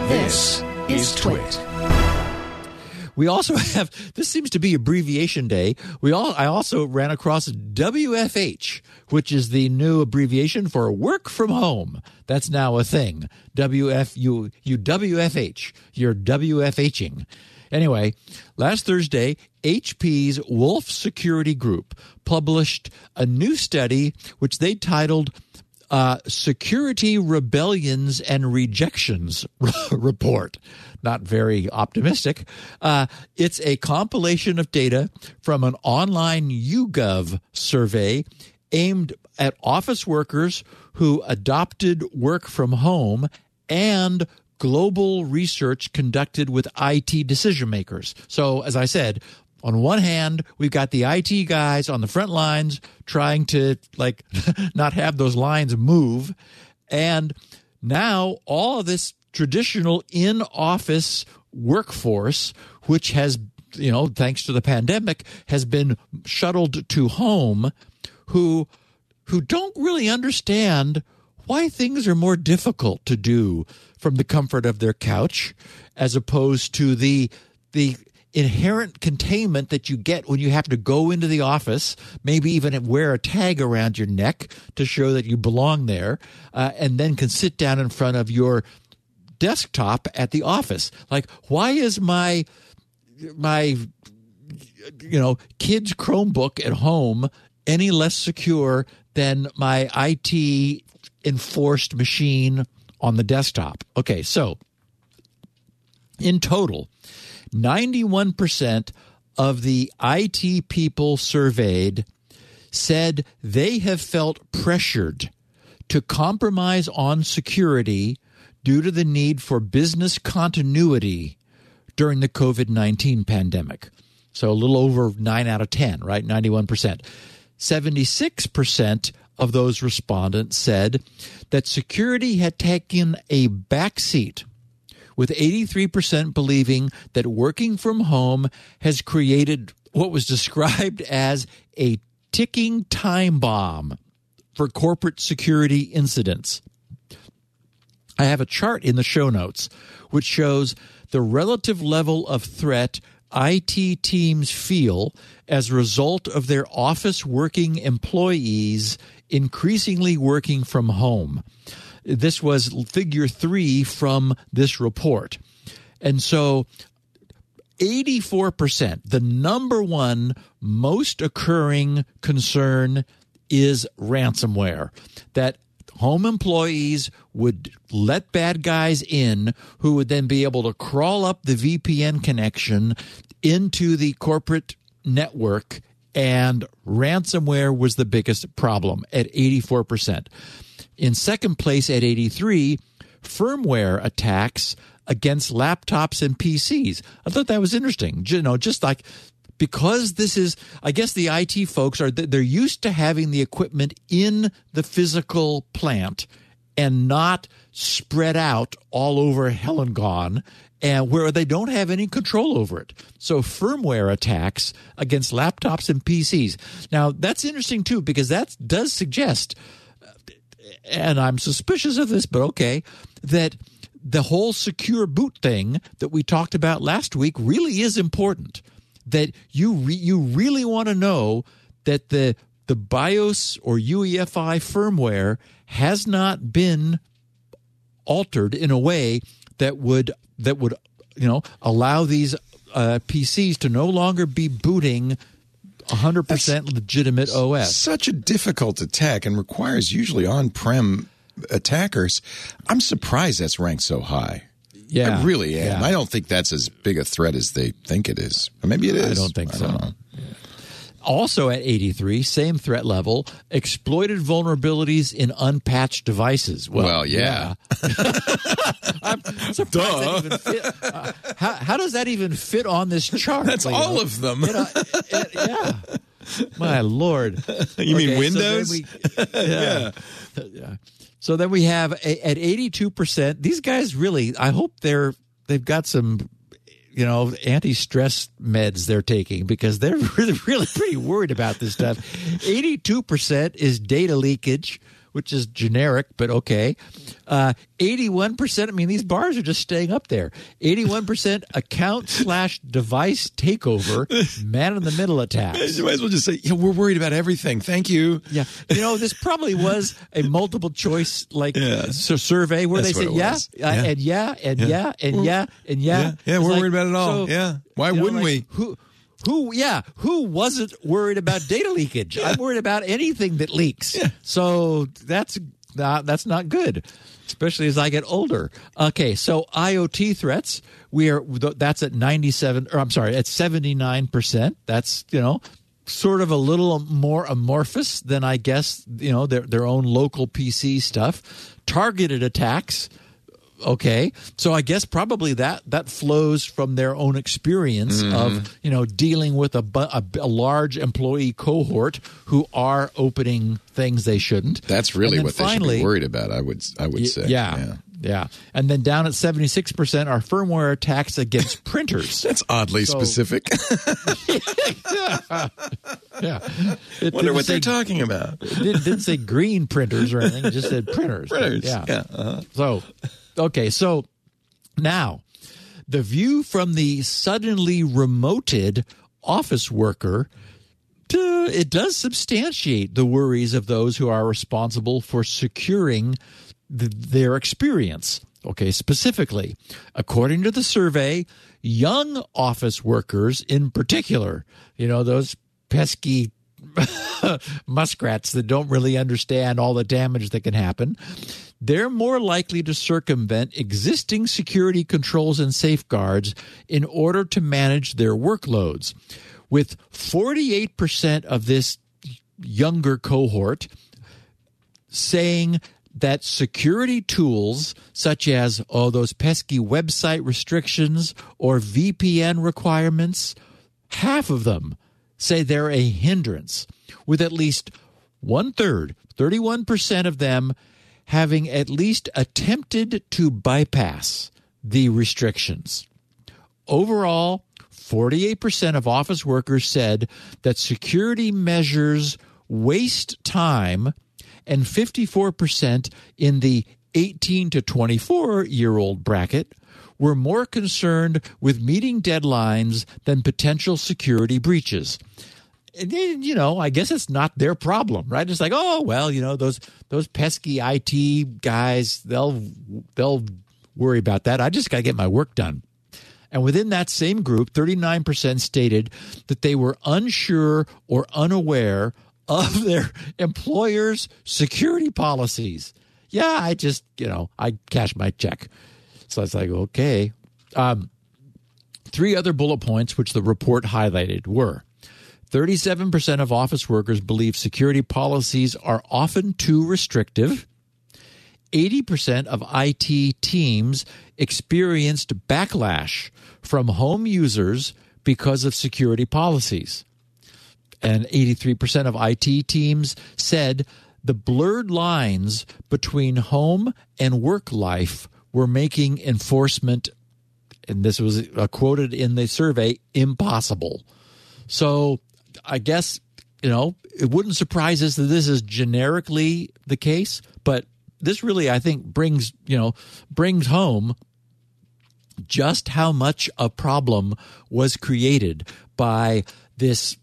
This is Twit. We also have, this seems to be abbreviation day. I also ran across WFH, which is the new abbreviation for work from home. That's now a thing. You WFH. You're WFHing. Anyway, last Thursday, HP's Wolf Security Group published a new study which they titled Security Rebellions and Rejections Report. Not very optimistic. It's a compilation of data from an online YouGov survey aimed at office workers who adopted work from home and global research conducted with IT decision makers. So, as I said, on one hand, we've got the IT guys on the front lines trying to not have those lines move. And now all of this traditional in-office workforce, which has, thanks to the pandemic, has been shuttled to home, who don't really understand why things are more difficult to do from the comfort of their couch as opposed to the inherent containment that you get when you have to go into the office, maybe even wear a tag around your neck to show that you belong there, and then can sit down in front of your desktop at the office. Like, why is my kid's Chromebook at home any less secure than my IT enforced machine on the desktop? Okay, so in total, 91% of the IT people surveyed said they have felt pressured to compromise on security due to the need for business continuity during the COVID-19 pandemic. So a little over 9 out of 10, right? 91%. 76% of those respondents said that security had taken a backseat, with 83% believing that working from home has created what was described as a ticking time bomb for corporate security incidents. I have a chart in the show notes which shows the relative level of threat IT teams feel as a result of their office working employees increasingly working from home. This was figure 3 from this report. And so 84%, the number one most occurring concern is ransomware, that home employees would let bad guys in who would then be able to crawl up the VPN connection into the corporate network, and ransomware was the biggest problem at 84%. In second place at 83, firmware attacks against laptops and PCs. I thought that was interesting. Just like, because this is, I guess the IT folks they're used to having the equipment in the physical plant and not spread out all over hell and gone, and where they don't have any control over it. So firmware attacks against laptops and PCs. Now, that's interesting too, because that does suggest, and I'm suspicious of this, but okay, that the whole secure boot thing that we talked about last week really is important. That you really want to know that the BIOS or UEFI firmware has not been altered in a way that would allow these PCs to no longer be booting 100% legitimate OS. Such a difficult attack and requires usually on-prem attackers. I'm surprised that's ranked so high. Yeah, I really am. Yeah. I don't think that's as big a threat as they think it is. Or maybe it is. I don't think so. Don't know. Also at 83, same threat level, exploited vulnerabilities in unpatched devices. Well, yeah. I'm surprised that even fit. How does that even fit on this chart? That's all of them. Yeah. My Lord. You mean Windows? So yeah. So then we have at 82%, these guys really, I hope they've got some, anti-stress meds they're taking, because they're really pretty worried about this stuff. 82% is data leakage, which is generic, but okay. 81%, I mean, these bars are just staying up there. 81% account/device takeover, man-in-the-middle attacks. You might as well just say, yeah, we're worried about everything. Thank you. Yeah. This probably was a multiple choice survey where That's they said, and yeah. Yeah, we're worried about it all. Why wouldn't we? Who wasn't worried about data leakage? I'm worried about anything that leaks. Yeah. So that's not good, especially as I get older. Okay, so IoT threats, that's at 79%. That's, sort of a little more amorphous than, I guess, their own local PC stuff. Targeted attacks. Okay, so I guess probably that flows from their own experience of dealing with a large employee cohort who are opening things they shouldn't. That's really what they should be worried about. I would say. Yeah. And then down at 76% are firmware attacks against printers. That's oddly specific. Yeah. Wonder what they're talking about. It didn't say green printers or anything. It just said printers. Yeah. So now the view from the suddenly remoted office worker, it does substantiate the worries of those who are responsible for securing their experience. Okay, specifically, according to the survey, young office workers in particular, those pesky muskrats that don't really understand all the damage that can happen, they're more likely to circumvent existing security controls and safeguards in order to manage their workloads. With 48% of this younger cohort saying that security tools such as those pesky website restrictions or VPN requirements, half of them say they're a hindrance, with at least 1/3, 31% of them having at least attempted to bypass the restrictions. Overall, 48% of office workers said that security measures waste time, and 54% in the 18 to 24-year-old bracket were more concerned with meeting deadlines than potential security breaches. And, I guess it's not their problem, right? It's like, those pesky IT guys, they'll worry about that. I just got to get my work done. And within that same group, 39% stated that they were unsure or unaware of their employer's security policies. Yeah, I just, I cashed my check. So it's like, okay. 3 other bullet points which the report highlighted were 37% of office workers believe security policies are often too restrictive. 80% of IT teams experienced backlash from home users because of security policies. And 83% of IT teams said the blurred lines between home and work life were making enforcement, and this was quoted in the survey, impossible. So I guess, it wouldn't surprise us that this is generically the case, but this really, I think, brings home just how much a problem was created by this,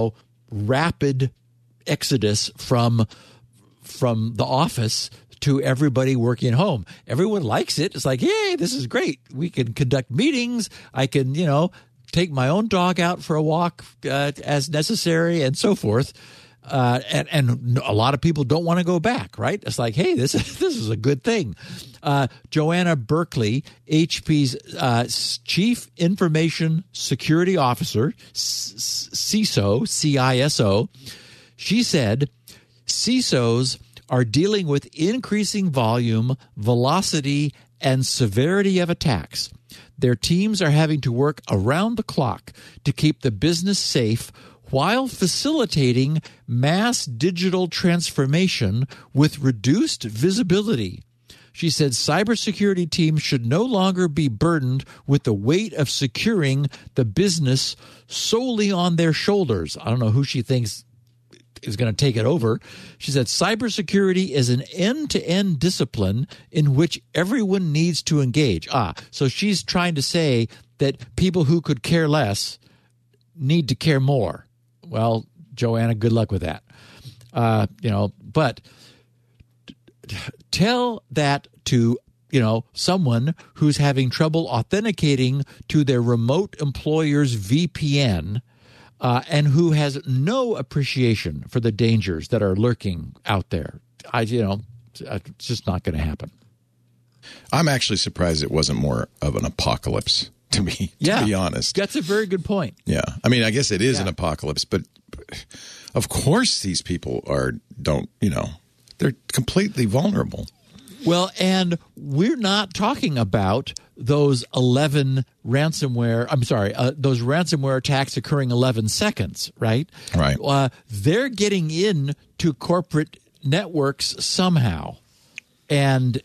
rapid exodus from the office to everybody working at home. Everyone likes it. It's like, hey, this is great. We can conduct meetings. I can, take my own dog out for a walk as necessary and so forth. And a lot of people don't want to go back, right? It's like, hey, this is a good thing. Joanna Berkeley, HP's Chief Information Security Officer, CISO, CISO, she said, CISOs are dealing with increasing volume, velocity, and severity of attacks. Their teams are having to work around the clock to keep the business safe while facilitating mass digital transformation with reduced visibility. She said cybersecurity teams should no longer be burdened with the weight of securing the business solely on their shoulders. I don't know who she thinks is going to take it over. She said, cybersecurity is an end-to-end discipline in which everyone needs to engage. So she's trying to say that people who could care less need to care more. Well, Joanna, good luck with that. But tell that to someone who's having trouble authenticating to their remote employer's VPN, and who has no appreciation for the dangers that are lurking out there. It's just not going to happen. I'm actually surprised it wasn't more of an apocalypse, to be honest. That's a very good point. Yeah. I mean, I guess it is an apocalypse, but of course these people they're completely vulnerable. Well, and we're not talking about those 11 those ransomware attacks occurring 11 seconds, right? Right. They're getting in to corporate networks somehow. And,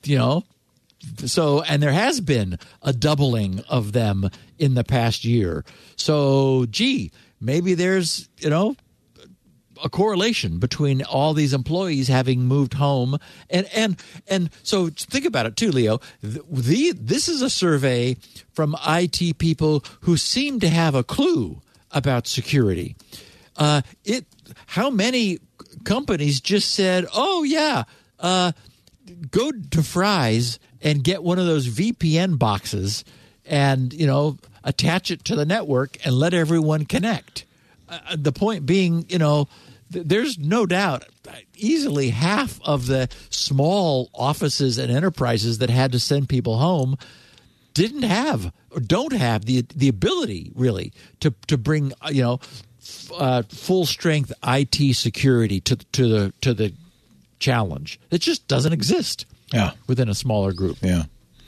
and there has been a doubling of them in the past year. So, maybe there's, a correlation between all these employees having moved home. And so think about it too, Leo. This is a survey from IT people who seem to have a clue about security. How many companies just said, go to Fry's and get one of those VPN boxes and, attach it to the network and let everyone connect. The point being, there's no doubt easily half of the small offices and enterprises that had to send people home didn't have or don't have the ability really to bring full strength IT security to the challenge. It just doesn't exist within a smaller group. Yeah.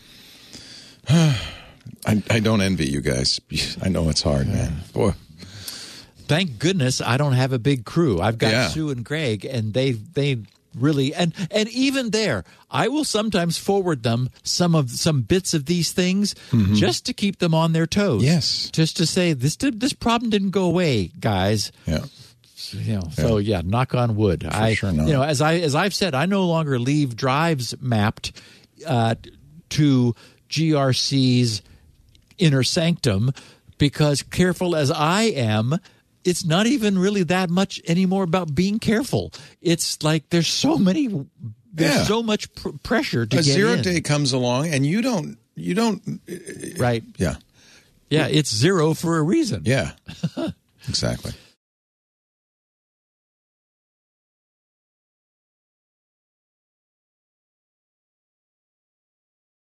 I don't envy you guys. I know it's hard, man. Boy. Thank goodness I don't have a big crew. I've got Sue and Greg, and they really and even there, I will sometimes forward them some bits of these things just to keep them on their toes. Yes, just to say this problem didn't go away, guys. Yeah. So knock on wood. For sure not. As I've said, I no longer leave drives mapped to GRC's inner sanctum because, careful as I am, it's not even really that much anymore about being careful. It's like there's so much pressure to get in. A 0 day comes along and you don't right. Yeah. It's 0 for a reason. Yeah. Exactly.